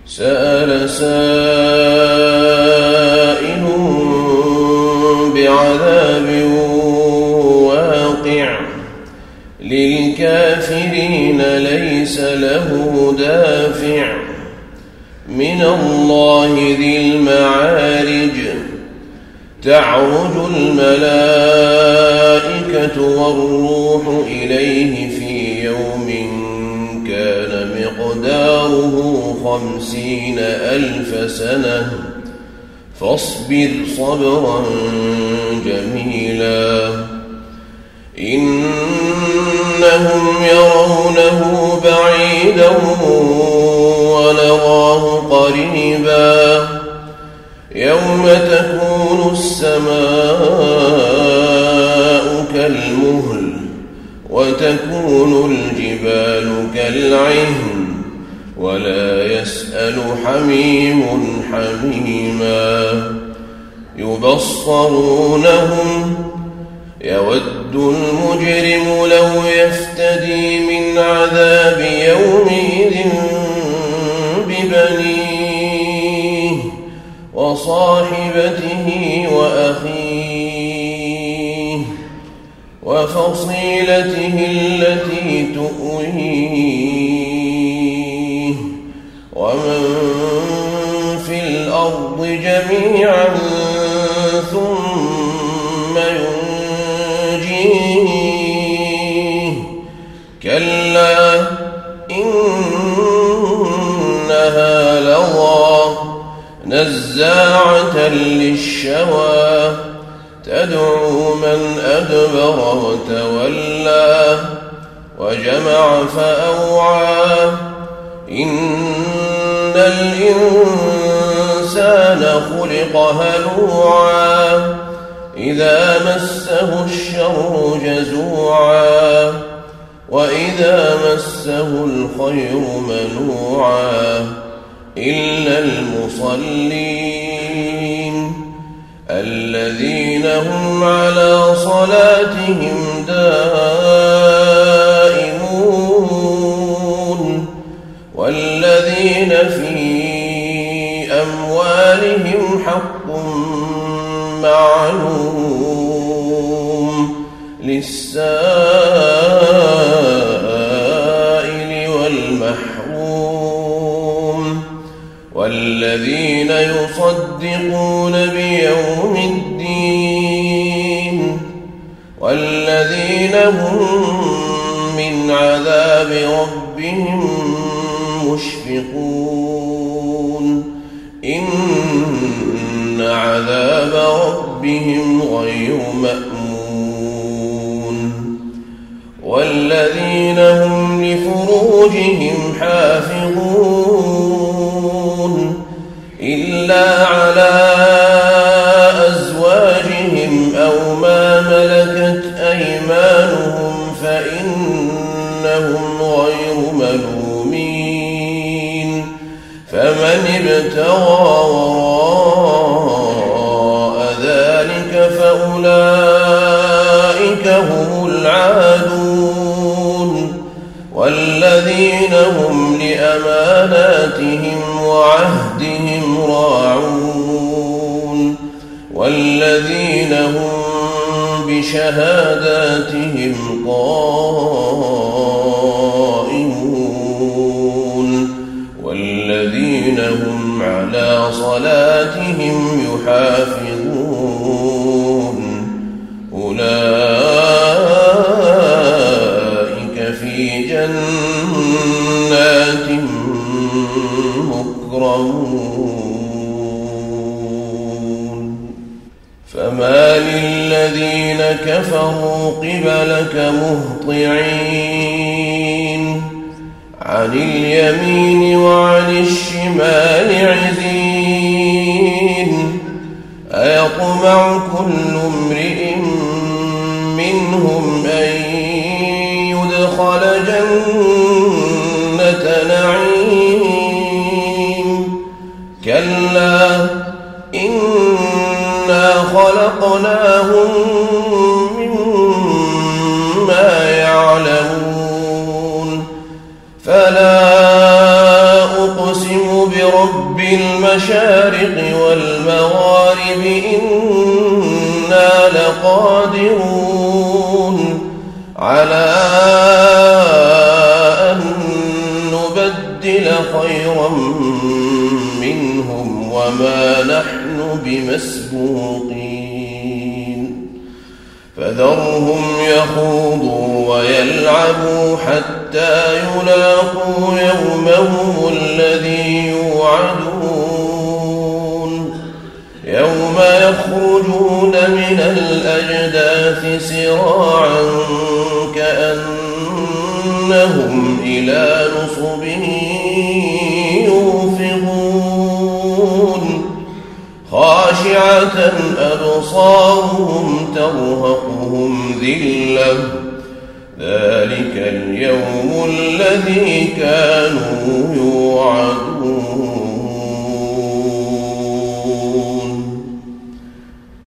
سأل سائل بعذاب واقع للكافرين ليس له دافع من الله ذي المعارج تعرج الملائكة والروح إليه في يوم كان مقداره 50,000 سنة فاصبر صبرا جميلا إنهم يرونه بعيدا ونراه قريبا يوم تكون السماء كالمهل وتكون الجبال كالعهن ولا يسأل حميم حميما يبصرونهم يود المجرم لو يفتدي من عذاب يومئذ ببنيه وصاحبته وأخيه وفصيلته التي تؤويه ومن في الأرض جميعا ثم ينجيه كلا إنها لظى نزاعة للشوى تدعو من أدبر وتولى وجمع فأوعى إن الإنسان خلق هلوعا إذا مسه الشر جزوعا وإذا مسه الخير منوعا إلا المصلين الذين هم على صلاتهم دائمون والذين في أموالهم حق معلوم للسائل والمحروم والذين يصدقون بيوم الدين والذين هم من عذاب ربهم مشفقون إن عذاب ربهم غير مأمون والذين هم لفروجهم حافظون إلا على أزواجهم أو ما ملكت أيمانهم فإنهم غير ملومين فمن ابتغى وراء ذلك فأولئك هم العادون والذين هم لأماناتهم وعهدهم راعون والذين هم بشهاداتهم قائمون والذين هم على صلاتهم يحافظون أولئك في جنات مكرمون فما للذين كفروا قبلك مهطعين عن اليمين وعن الشمال عزين أيطمع كل امرئ منهم أن يدخل جنة نعيم كلا إنا خلقناهم مما يعلمون فلا أقسم برب المشارق والمغارب إنا لقادرون على أن نبدل خيرا منهم وما نحن بمسبوقين فذرهم يخوضوا ويلعبوا حتى يلاقوا يومهم الذي يوعدون يوم يخرجون من الأجداث سراعا كأنهم إلى نصب يوفضون خاشعة أبصارهم ترهقهم ذلة ذلك اليوم الذي كانوا يوعدون